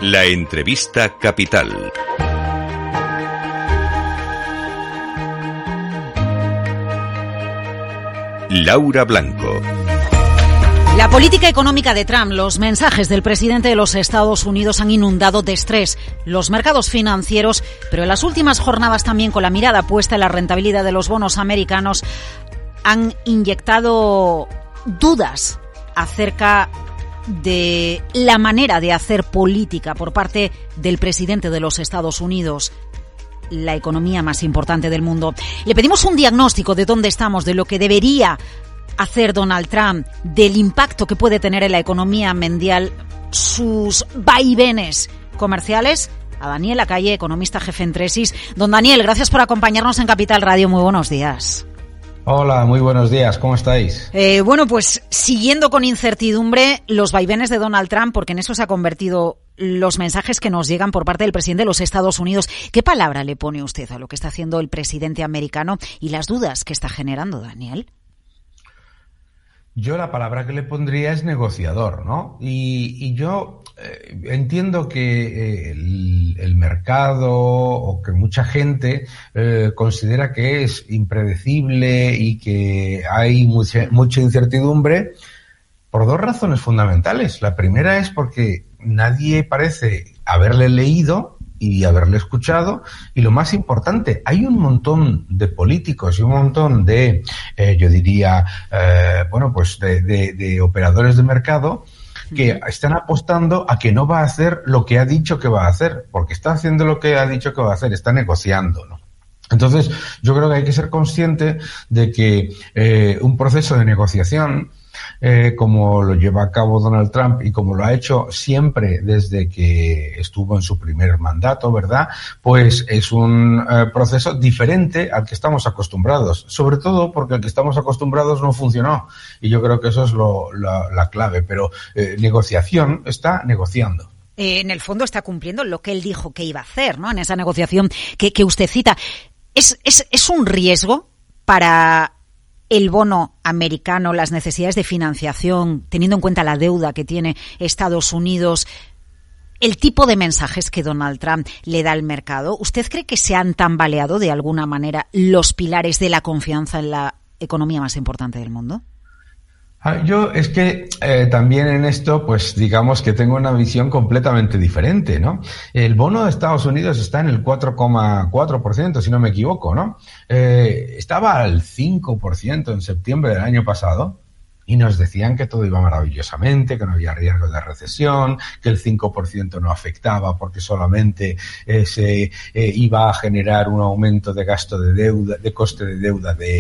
La entrevista capital. Laura Blanco. La política económica de Trump, los mensajes del presidente de los Estados Unidos han inundado de estrés los mercados financieros, pero en las últimas jornadas también, con la mirada puesta en la rentabilidad de los bonos americanos, han inyectado dudas acerca de la manera de hacer política por parte del presidente de los Estados Unidos, la economía más importante del mundo. Le pedimos un diagnóstico de dónde estamos, de lo que debería hacer Donald Trump, del impacto que puede tener en la economía mundial sus vaivenes comerciales, a Daniel Lacalle, economista jefe en Tresis. Don Daniel, gracias por acompañarnos en Capital Radio. Muy buenos días. Hola, muy buenos días. ¿Cómo estáis? Bueno, pues siguiendo con incertidumbre los vaivenes de Donald Trump, porque en eso se ha convertido los mensajes que nos llegan por parte del presidente de los Estados Unidos. ¿Qué palabra le pone usted a lo que está haciendo el presidente americano y las dudas que está generando, Daniel? Yo la palabra que le pondría es negociador, ¿no? Y yo entiendo que el mercado o que mucha gente considera que es impredecible y que hay mucha incertidumbre por dos razones fundamentales. La primera es porque nadie parece haberle leído y haberle escuchado, y lo más importante, hay un montón de políticos y un montón de, yo diría, de operadores de mercado que están apostando a que no va a hacer lo que ha dicho que va a hacer, porque está haciendo lo que ha dicho que va a hacer, está negociando, ¿no? Entonces, yo creo que hay que ser consciente de que un proceso de negociación, como lo lleva a cabo Donald Trump y como lo ha hecho siempre desde que estuvo en su primer mandato, ¿verdad? Pues es un proceso diferente al que estamos acostumbrados, sobre todo porque el que estamos acostumbrados no funcionó, y yo creo que eso es la clave, pero negociación está negociando. En el fondo está cumpliendo lo que él dijo que iba a hacer, ¿no? En esa negociación que usted cita. ¿Es un riesgo para el bono americano, las necesidades de financiación, teniendo en cuenta la deuda que tiene Estados Unidos, el tipo de mensajes que Donald Trump le da al mercado? ¿Usted cree que se han tambaleado de alguna manera los pilares de la confianza en la economía más importante del mundo? Yo es que también en esto, pues digamos que tengo una visión completamente diferente, ¿no? El bono de Estados Unidos está en el 4,4%, si no me equivoco, ¿no? Estaba al 5% en septiembre del año pasado y nos decían que todo iba maravillosamente, que no había riesgo de recesión, que el 5% no afectaba porque solamente se iba a generar un aumento de gasto de deuda, de coste de deuda de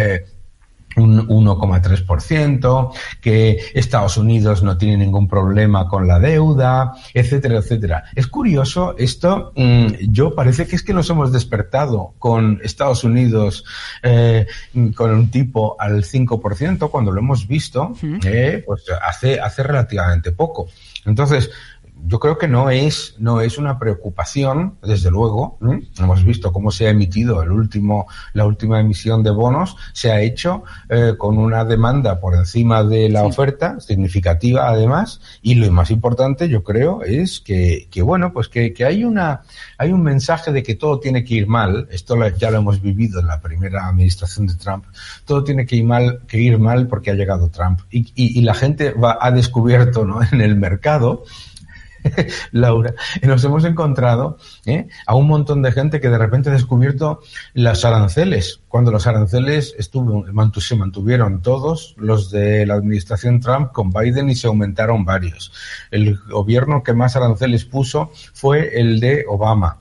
un 1,3%, que Estados Unidos no tiene ningún problema con la deuda, etcétera, etcétera. Es curioso esto, yo parece que es que nos hemos despertado con Estados Unidos con un tipo al 5% cuando lo hemos visto pues hace relativamente poco. Entonces, yo creo que no es una preocupación, desde luego. Hemos visto cómo se ha emitido la última emisión de bonos, se ha hecho con una demanda por encima de la oferta, significativa además, y lo más importante, yo creo, es que hay un mensaje de que todo tiene que ir mal. Esto ya lo hemos vivido en la primera administración de Trump. Todo tiene que ir mal porque ha llegado Trump. Y la gente ha descubierto, ¿no?, en el mercado, Laura, nos hemos encontrado a un montón de gente que de repente ha descubierto los aranceles. Cuando los aranceles se mantuvieron todos los de la administración Trump con Biden y se aumentaron varios. El gobierno que más aranceles puso fue el de Obama.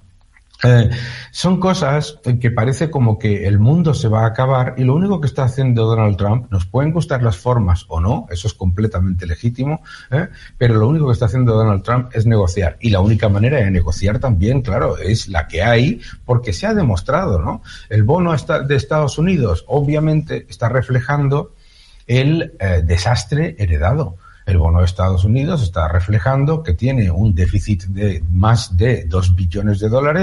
Son cosas que parece como que el mundo se va a acabar y lo único que está haciendo Donald Trump, nos pueden gustar las formas o no, eso es completamente legítimo, pero lo único que está haciendo Donald Trump es negociar, y la única manera de negociar también, claro, es la que hay, porque se ha demostrado, ¿no? El bono de Estados Unidos obviamente está reflejando el desastre heredado. El bono de Estados Unidos está reflejando que tiene un déficit de más de $2 billones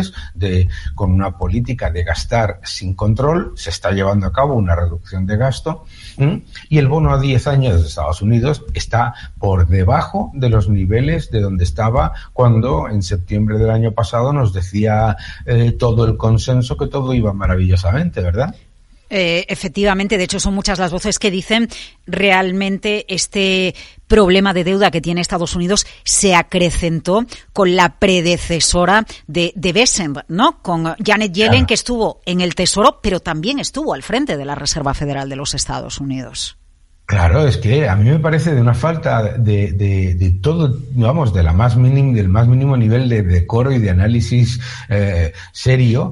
con una política de gastar sin control. Se está llevando a cabo una reducción de gasto, y el bono a 10 años de Estados Unidos está por debajo de los niveles de donde estaba cuando en septiembre del año pasado nos decía todo el consenso que todo iba maravillosamente, ¿verdad? Efectivamente, de hecho son muchas las voces que dicen realmente este problema de deuda que tiene Estados Unidos se acrecentó con la predecesora de Bessent, ¿no? Con Janet Yellen, que estuvo en el Tesoro, pero también estuvo al frente de la Reserva Federal de los Estados Unidos. Claro, es que a mí me parece de una falta de todo, vamos, del más mínimo nivel de decoro y de análisis serio,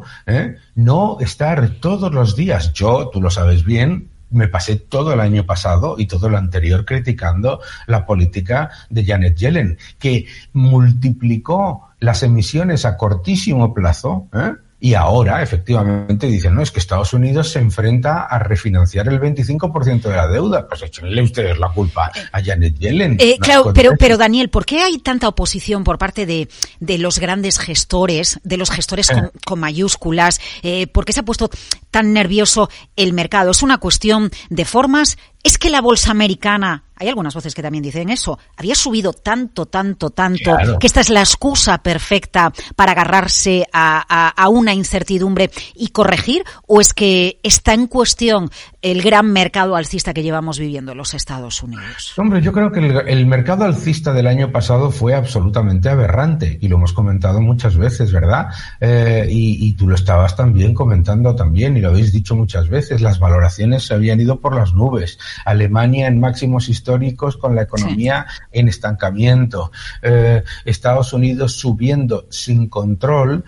no estar todos los días. Yo, tú lo sabes bien, me pasé todo el año pasado y todo el anterior criticando la política de Janet Yellen, que multiplicó las emisiones a cortísimo plazo, y ahora, efectivamente, dicen, no, es que Estados Unidos se enfrenta a refinanciar el 25% de la deuda. Pues échenle ustedes la culpa a Janet Yellen. Claro, pero Daniel, ¿por qué hay tanta oposición por parte de los grandes gestores, de los gestores con mayúsculas? ¿Por qué se ha puesto tan nervioso el mercado? ¿Es una cuestión de formas? ¿Es que la bolsa americana, hay algunas voces que también dicen eso, había subido tanto, claro, que esta es la excusa perfecta para agarrarse a una incertidumbre y corregir? ¿O es que está en cuestión el gran mercado alcista que llevamos viviendo en los Estados Unidos? Hombre, yo creo que el mercado alcista del año pasado fue absolutamente aberrante, y lo hemos comentado muchas veces, ¿verdad? Y tú lo estabas también comentando también, y lo habéis dicho muchas veces, las valoraciones se habían ido por las nubes. Alemania en máximos históricos con la economía en estancamiento, Estados Unidos subiendo sin control,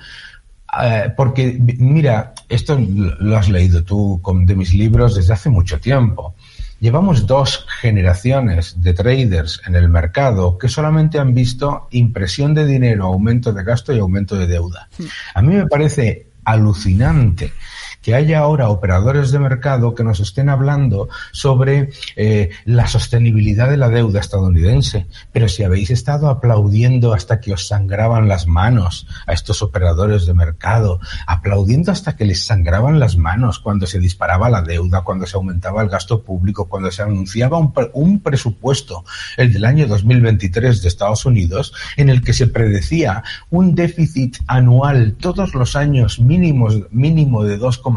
porque mira, esto lo has leído tú de mis libros desde hace mucho tiempo. Llevamos 2 generaciones de traders en el mercado que solamente han visto impresión de dinero, aumento de gasto y aumento de deuda. A mí me parece alucinante que haya ahora operadores de mercado que nos estén hablando sobre la sostenibilidad de la deuda estadounidense. Pero si habéis estado aplaudiendo hasta que os sangraban las manos a estos operadores de mercado, aplaudiendo hasta que les sangraban las manos cuando se disparaba la deuda, cuando se aumentaba el gasto público, cuando se anunciaba un presupuesto, el del año 2023 de Estados Unidos, en el que se predecía un déficit anual todos los años mínimo de 2,5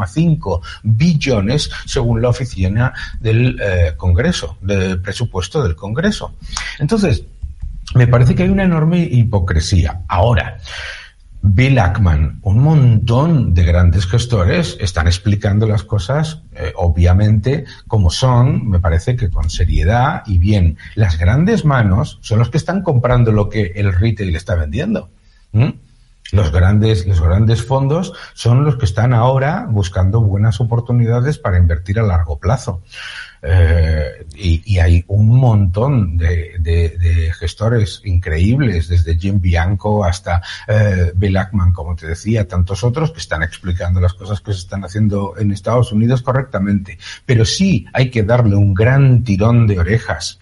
billones según la oficina del Congreso, del presupuesto del Congreso. Entonces, me parece que hay una enorme hipocresía. Ahora, Bill Ackman, un montón de grandes gestores están explicando las cosas, obviamente, como son, me parece que con seriedad y bien. Las grandes manos son los que están comprando lo que el retail está vendiendo. Los grandes fondos son los que están ahora buscando buenas oportunidades para invertir a largo plazo. Y hay un montón de gestores increíbles, desde Jim Bianco hasta Bill Ackman, como te decía, tantos otros que están explicando las cosas que se están haciendo en Estados Unidos correctamente. Pero sí hay que darle un gran tirón de orejas.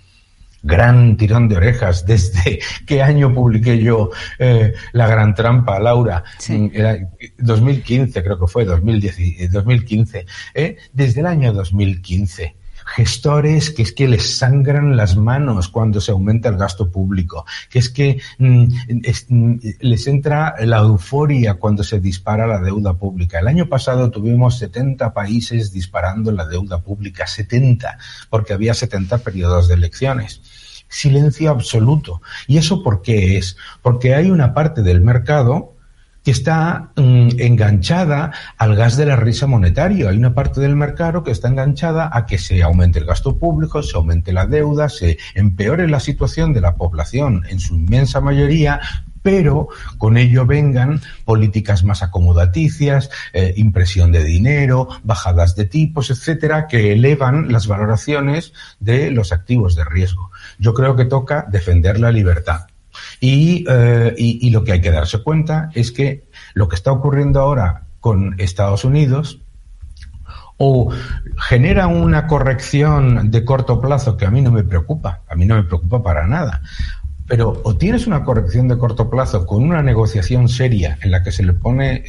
¿Desde qué año publiqué yo La Gran Trampa, Laura? Sí. Era 2015, creo que fue, 2015. Desde el año 2015. Gestores que es que les sangran las manos cuando se aumenta el gasto público, que es que les entra la euforia cuando se dispara la deuda pública. El año pasado tuvimos 70 países disparando la deuda pública, 70, porque había 70 periodos de elecciones. Silencio absoluto. ¿Y eso por qué es? Porque hay una parte del mercado que está enganchada al gas de la risa monetario. Hay una parte del mercado que está enganchada a que se aumente el gasto público, se aumente la deuda, se empeore la situación de la población en su inmensa mayoría, pero con ello vengan políticas más acomodaticias, impresión de dinero, bajadas de tipos, etcétera, que elevan las valoraciones de los activos de riesgo. Yo creo que toca defender la libertad. Y lo que hay que darse cuenta es que lo que está ocurriendo ahora con Estados Unidos o genera una corrección de corto plazo que a mí no me preocupa para nada. Pero o tienes una corrección de corto plazo con una negociación seria en la que se le pone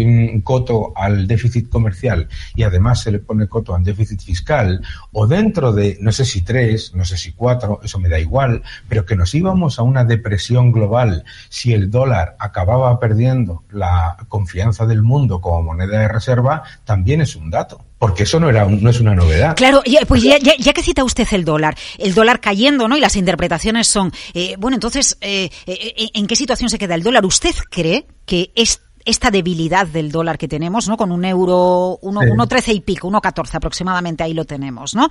coto al déficit comercial y además se le pone coto al déficit fiscal, o dentro de, no sé si 3, no sé si 4, eso me da igual, pero que nos íbamos a una depresión global si el dólar acababa perdiendo la confianza del mundo como moneda de reserva, también es un dato. Porque eso no es una novedad. Claro, pues ya que cita usted el dólar cayendo, ¿no? Y las interpretaciones son, entonces, ¿en qué situación se queda el dólar? ¿Usted cree que esta debilidad del dólar que tenemos, ¿no? Con un euro, 1.13 y pico, 1.14 aproximadamente, ahí lo tenemos, ¿no?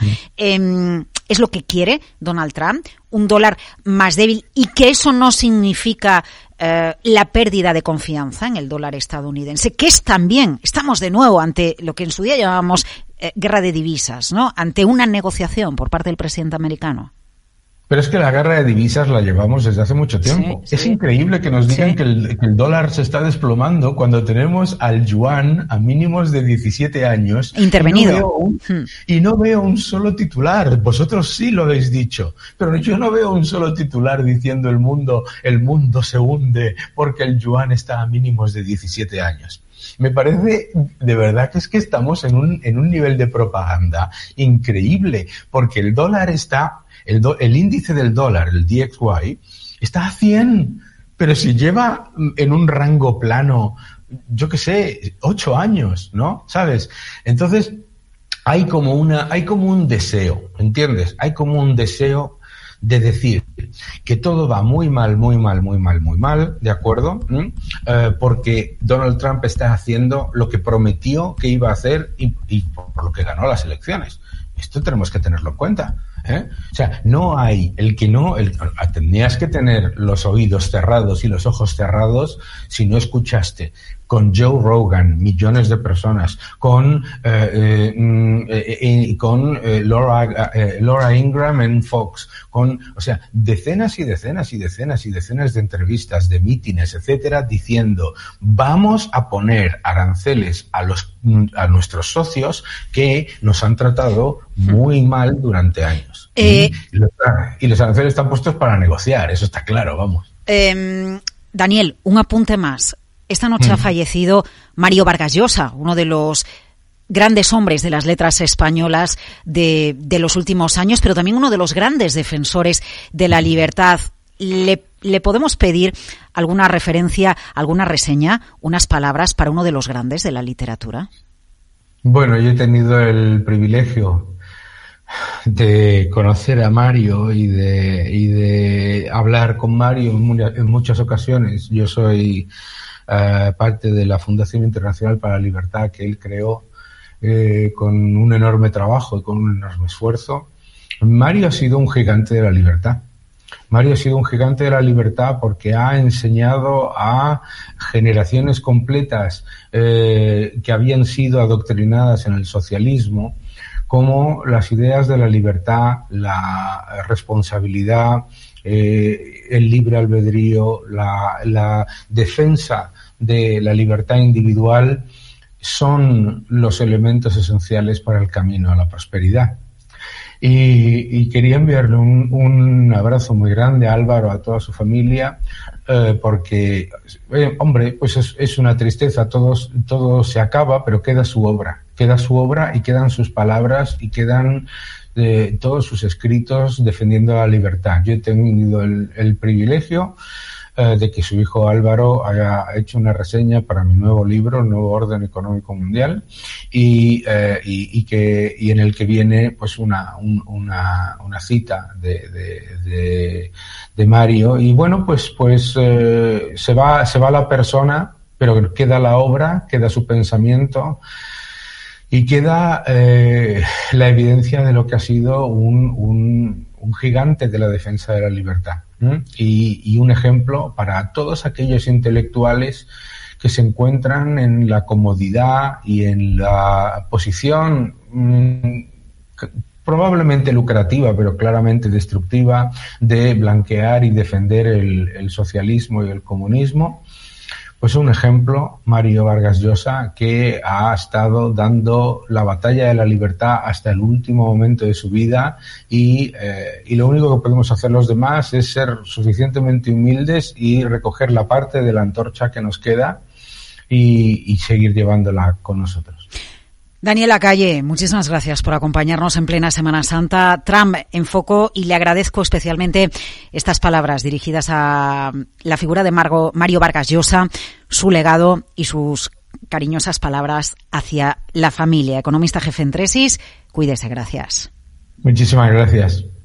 Es lo que quiere Donald Trump, un dólar más débil, y que eso no significa la pérdida de confianza en el dólar estadounidense, que es también, estamos de nuevo ante lo que en su día llamábamos guerra de divisas, ¿no? Ante una negociación por parte del presidente americano. Pero es que la guerra de divisas la llevamos desde hace mucho tiempo. Sí. Es increíble que nos digan que el dólar se está desplomando cuando tenemos al yuan a mínimos de 17 años. Intervenido. Y no veo un solo titular. Vosotros sí lo habéis dicho. Pero yo no veo un solo titular diciendo el mundo se hunde porque el yuan está a mínimos de 17 años. Me parece de verdad que es que estamos en un nivel de propaganda increíble, porque el dólar está... El índice del dólar, el DXY, está a 100, pero si lleva en un rango plano, yo qué sé, 8 años, ¿no? ¿Sabes? Entonces, hay como un deseo, ¿entiendes? Hay como un deseo de decir que todo va muy mal, ¿de acuerdo? Porque Donald Trump está haciendo lo que prometió que iba a hacer y por lo que ganó las elecciones. Esto tenemos que tenerlo en cuenta. O sea, no hay tenías que tener los oídos cerrados y los ojos cerrados si no escuchaste con Joe Rogan, millones de personas, con Laura Ingraham en Fox, decenas y decenas y decenas y decenas de entrevistas, de mítines, etcétera, diciendo vamos a poner aranceles a nuestros socios que nos han tratado muy mal durante años. Y los aranceles están puestos para negociar, eso está claro, vamos. Daniel, un apunte más. Esta noche ha fallecido Mario Vargas Llosa, uno de los grandes hombres de las letras españolas de los últimos años, pero también uno de los grandes defensores de la libertad. ¿Le podemos pedir alguna referencia, alguna reseña, unas palabras para uno de los grandes de la literatura? Bueno, yo he tenido el privilegio de conocer a Mario y de hablar con Mario en muchas ocasiones. Yo soy parte de la Fundación Internacional para la Libertad que él creó con un enorme trabajo y con un enorme esfuerzo. Mario ha sido un gigante de la libertad. Mario ha sido un gigante de la libertad porque ha enseñado a generaciones completas que habían sido adoctrinadas en el socialismo como las ideas de la libertad, la responsabilidad, el libre albedrío, la defensa de la libertad individual son los elementos esenciales para el camino a la prosperidad. Y quería enviarle un abrazo muy grande a Álvaro, a toda su familia, porque, hombre, pues es una tristeza, todo se acaba, pero queda su obra y quedan sus palabras y quedan todos sus escritos defendiendo la libertad. Yo he tenido el privilegio de que su hijo Álvaro haya hecho una reseña para mi nuevo libro, el Nuevo Orden Económico Mundial, y en el que viene pues una cita de Mario. Y bueno, pues se va la persona, pero queda la obra, queda su pensamiento y queda la evidencia de lo que ha sido un gigante de la defensa de la libertad. Y un ejemplo para todos aquellos intelectuales que se encuentran en la comodidad y en la posición probablemente lucrativa, pero claramente destructiva, de blanquear y defender el socialismo y el comunismo. pues un ejemplo, Mario Vargas Llosa, que ha estado dando la batalla de la libertad hasta el último momento de su vida y lo único que podemos hacer los demás es ser suficientemente humildes y recoger la parte de la antorcha que nos queda y seguir llevándola con nosotros. Daniel Lacalle, muchísimas gracias por acompañarnos en plena Semana Santa. Trump en foco, y le agradezco especialmente estas palabras dirigidas a la figura de Mario Vargas Llosa, su legado y sus cariñosas palabras hacia la familia. Economista jefe en Tresis, cuídese, gracias. Muchísimas gracias.